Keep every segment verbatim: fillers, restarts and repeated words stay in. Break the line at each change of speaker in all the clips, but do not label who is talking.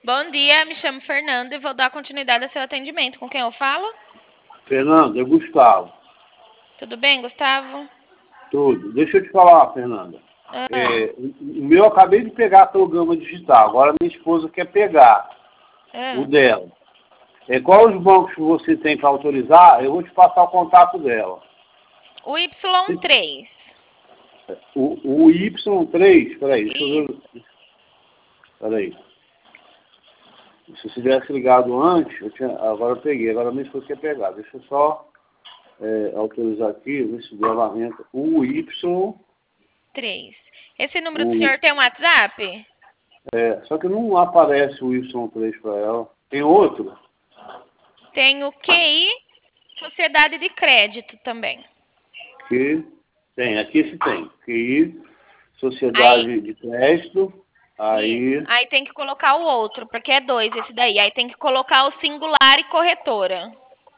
Bom dia, me chamo Fernanda e vou dar continuidade ao seu atendimento. Com quem eu falo?
Fernanda, é Gustavo.
Tudo bem, Gustavo?
Tudo. Deixa eu te falar, Fernanda.
Ah.
É, o meu eu acabei de pegar pelo Gama Digital. Agora minha esposa quer pegar
Ah.
o dela. É, qual os bancos que você tem para autorizar? Eu vou te passar o contato dela.
O Y três.
O, o Y três, peraí, deixa eu ver. Peraí. Se você tivesse ligado antes, eu tinha, agora eu peguei, agora minha esposa quer pegar. Deixa eu só é, autorizar aqui, ver se dela entra. O Y
três. Esse número
o,
do senhor tem um WhatsApp?
É, só que não aparece o Y três para ela. Tem outro?
Tem o Q I, Sociedade de Crédito também.
Que tem, aqui se tem. Q I, Sociedade
Aí,
de Crédito. Aí.
Isso. Aí tem que colocar o outro, porque é dois esse daí. Aí tem que colocar o singular e corretora.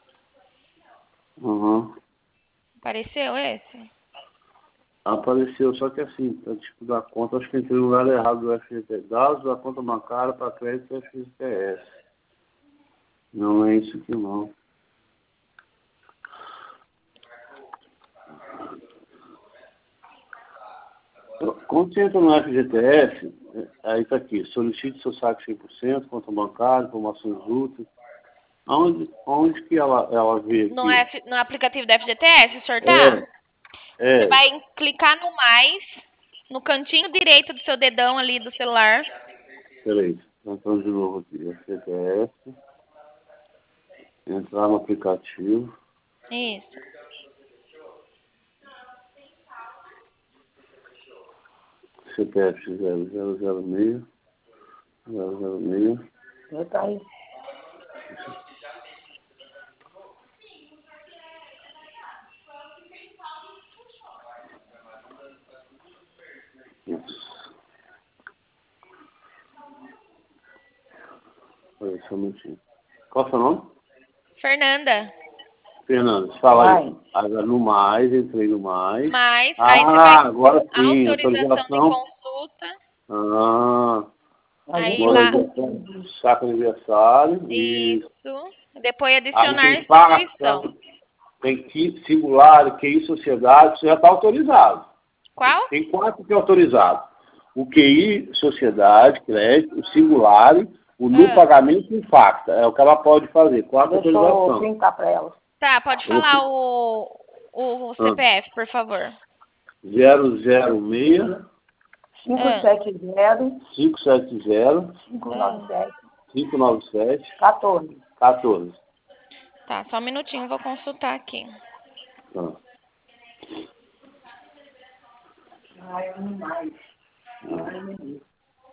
Uhum.
Apareceu esse?
Apareceu, só que assim, tá, tipo, da conta, acho que entrei no lugar errado do F G T S. Dados da conta bancária para crédito F G T S. Não é isso aqui não. Quando você entra no F G T S, aí tá aqui, solicite seu saque cem por cento, conta bancária, informações úteis. Onde, onde que ela, ela vê aqui?
No, F, no aplicativo da F G T S, o senhor tá?
É, é.
Você vai clicar no mais, no cantinho direito do seu dedão ali do celular.
Peraí, entrando de novo aqui. F G T S. Entrar no aplicativo.
Isso.
C P F zero zero zero seis. zero zero seis.
Já tá aí.
Isso. Peraí, só um minutinho. Qual é o seu nome?
Fernanda.
Fernando, fala aí.
Vai.
Agora no mais, entrei no mais.
Mais,
Ah,
aí você vai
agora sim,
autorização de
autorização.
consulta.
Ah,
A gente
Aí lá,
autorização, saco aniversário.
isso. Depois
Aí
adicionar
tem
instituição.
pacta, tem que singular, Q I sociedade, isso já está autorizado.
Qual?
Tem quatro que é autorizado. O Q I sociedade, crédito, o singular, o no
Ah.
pagamento e o facta. É o que ela pode fazer, quatro
Deixa eu
autorizações.
printar pra ela.
Tá, pode falar o, o C P F, por favor.
zero zero seis,
cinco
Ah.
sete zero,
cinco sete zero,
cinco nove sete,
cinco nove sete,
quatorze.
quatorze.
Tá, só um minutinho, vou consultar aqui.
Tá.
Ai, mais. Ai, meu Deus.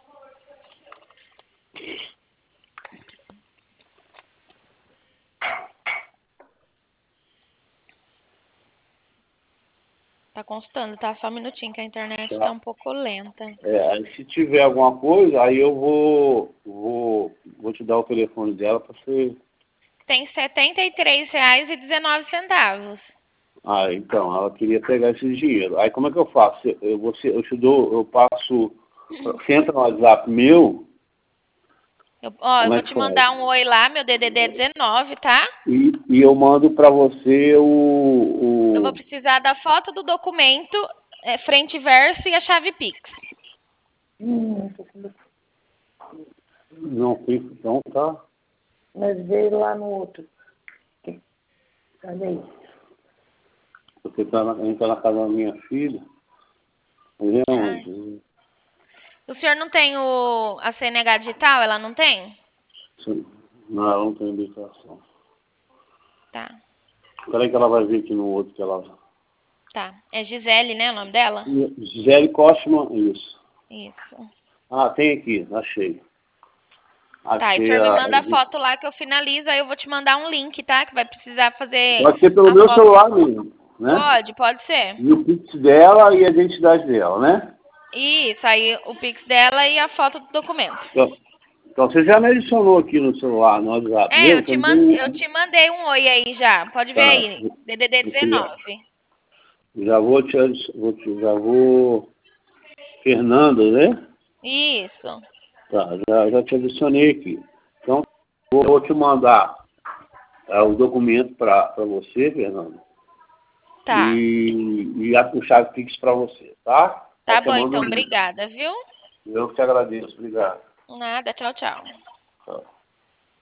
Tá consultando, tá? Só um minutinho, que a internet
Tá.
tá um pouco lenta.
É, aí se tiver alguma coisa, aí eu vou, vou, vou te dar o telefone dela para você.
Tem setenta e três reais e dezenove centavos.
Ah, então, ela queria pegar esse dinheiro. Aí como é que eu faço? Eu, você, eu te dou, eu passo, você entra no WhatsApp meu,
Eu, ó, eu
como é
vou
que
te
faz?
mandar um oi lá, meu D D D é dezenove, tá?
E, e eu mando para você o,
Eu vou
o...
precisar da foto do documento, é, frente e verso e a chave Pix.
Hum,
Não fica, então tá.
mas veio lá no outro. Cadê isso?
Você tá na, entra na casa da minha filha. Aí é onde?
O senhor não tem o, a C N H digital? Ela não tem?
Não, ela não tem habilitação.
Tá,
Peraí que ela vai ver aqui no outro que ela...
tá. É Gisele, né, o nome dela?
Gisele Kostman, isso.
Isso.
Ah, tem aqui, achei.
Tá, e o
Achei
senhor me
a...
manda a foto lá que eu finalizo, aí eu vou te mandar um link, tá? Que vai precisar fazer...
Pode ser pelo
a
meu
foto.
celular mesmo, né?
Pode, pode ser.
E o Pix dela e a identidade dela, né?
Isso, aí o Pix dela e a foto do documento.
Então, então você já me adicionou aqui no celular, no WhatsApp
É,
mesmo?
eu te,
Então,
man...
tem-
eu te mandei um oi aí já. Pode ver
Tá,
aí. D D D
você já,
dezenove.
já vou te, adi- vou te... Já vou... Fernanda, né?
Isso.
Tá, já, já te adicionei aqui. Então, vou, vou te mandar é, o documento para você, Fernanda.
Tá.
E, e a, o chave Pix para você, tá?
Tá
Já te
bom,
mando
então.
o link.
Obrigada, viu?
Eu que te agradeço. Obrigado.
Nada. Tchau, tchau.
Tchau.